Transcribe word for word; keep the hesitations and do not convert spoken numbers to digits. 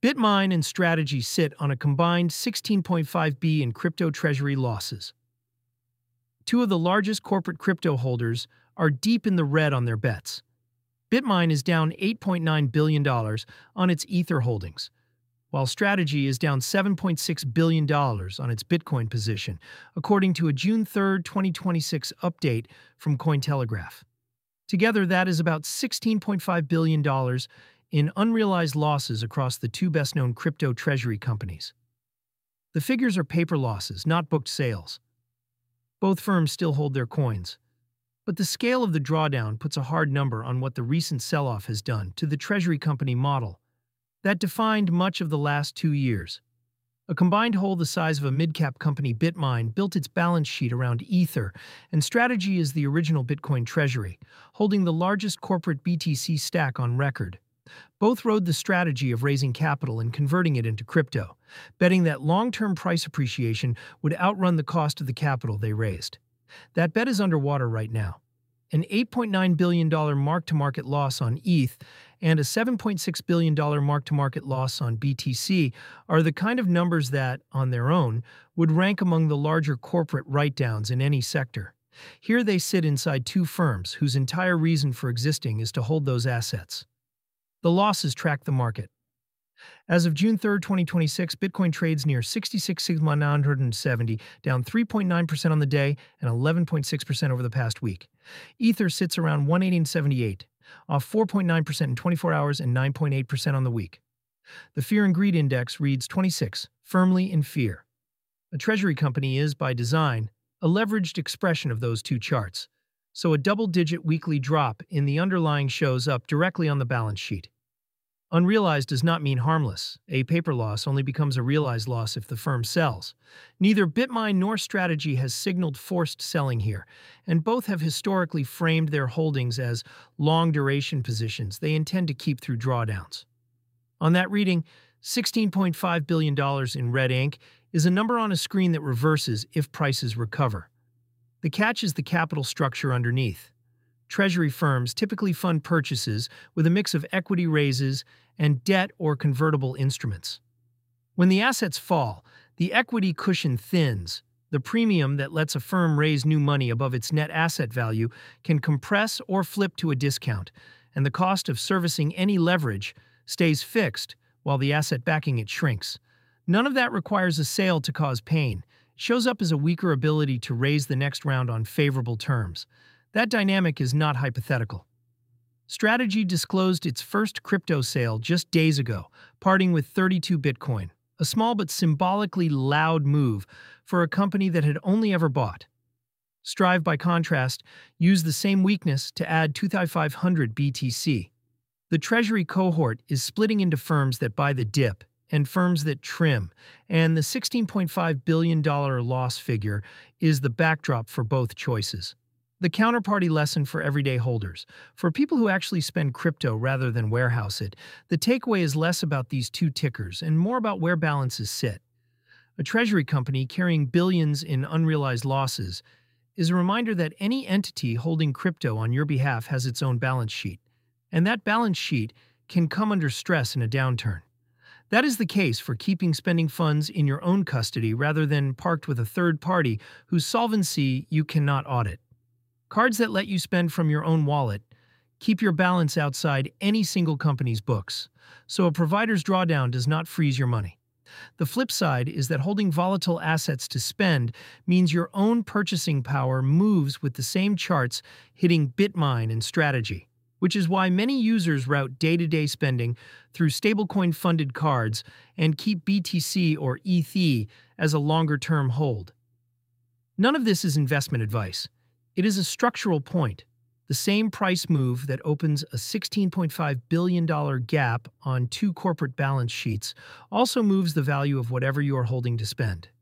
Bitmine and Strategy sit on a combined sixteen point five billion dollars in crypto treasury losses. Two of the largest corporate crypto holders are deep in the red on their bets. Bitmine is down eight point nine billion dollars on its Ether holdings, while Strategy is down seven point six billion dollars on its Bitcoin position, according to a June third, twenty twenty-six update from Cointelegraph. Together, that is about sixteen point five billion dollars in unrealized losses across the two best-known crypto treasury companies. The figures are paper losses, not booked sales. Both firms still hold their coins, but the scale of the drawdown puts a hard number on what the recent sell-off has done to the treasury company model that defined much of the last two years. A combined whole the size of a mid-cap company, Bitmine, built its balance sheet around Ether, and Strategy is the original Bitcoin treasury, holding the largest corporate B T C stack on record. Both rode the strategy of raising capital and converting it into crypto, betting that long-term price appreciation would outrun the cost of the capital they raised. That bet is underwater right now. An eight point nine billion dollars mark-to-market loss on E T H and a seven point six billion dollars mark-to-market loss on B T C are the kind of numbers that, on their own, would rank among the larger corporate write-downs in any sector. Here they sit inside two firms whose entire reason for existing is to hold those assets. The losses track the market. As of June third, twenty twenty-six, Bitcoin trades near sixty-six thousand nine hundred seventy, down three point nine percent on the day and eleven point six percent over the past week. Ether sits around one eighteen seventy-eight, off four point nine percent in twenty-four hours and nine point eight percent on the week. The Fear and Greed Index reads twenty-six, firmly in fear. A treasury company is, by design, a leveraged expression of those two charts, so a double-digit weekly drop in the underlying shows up directly on the balance sheet. Unrealized does not mean harmless. A paper loss only becomes a realized loss if the firm sells. Neither Bitmine nor Strategy has signaled forced selling here, and both have historically framed their holdings as long-duration positions they intend to keep through drawdowns. On that reading, sixteen point five billion dollars in red ink is a number on a screen that reverses if prices recover. The catch is the capital structure underneath. Treasury firms typically fund purchases with a mix of equity raises and debt or convertible instruments. When the assets fall, the equity cushion thins. The premium that lets a firm raise new money above its net asset value can compress or flip to a discount, and the cost of servicing any leverage stays fixed while the asset backing it shrinks. None of that requires a sale to cause pain. It shows up as a weaker ability to raise the next round on favorable terms. That dynamic is not hypothetical. Strategy disclosed its first crypto sale just days ago, parting with thirty-two Bitcoin, a small but symbolically loud move for a company that had only ever bought. Strive, by contrast, used the same weakness to add two thousand five hundred B T C. The treasury cohort is splitting into firms that buy the dip and firms that trim, and the sixteen point five billion dollars loss figure is the backdrop for both choices. The counterparty lesson for everyday holders. For people who actually spend crypto rather than warehouse it, the takeaway is less about these two tickers and more about where balances sit. A treasury company carrying billions in unrealized losses is a reminder that any entity holding crypto on your behalf has its own balance sheet, and that balance sheet can come under stress in a downturn. That is the case for keeping spending funds in your own custody rather than parked with a third party whose solvency you cannot audit. Cards that let you spend from your own wallet keep your balance outside any single company's books, so a provider's drawdown does not freeze your money. The flip side is that holding volatile assets to spend means your own purchasing power moves with the same charts hitting Bitmine and Strategy, which is why many users route day-to-day spending through stablecoin-funded cards and keep B T C or E T H as a longer-term hold. None of this is investment advice. It is a structural point. The same price move that opens a sixteen point five billion dollars gap on two corporate balance sheets also moves the value of whatever you are holding to spend.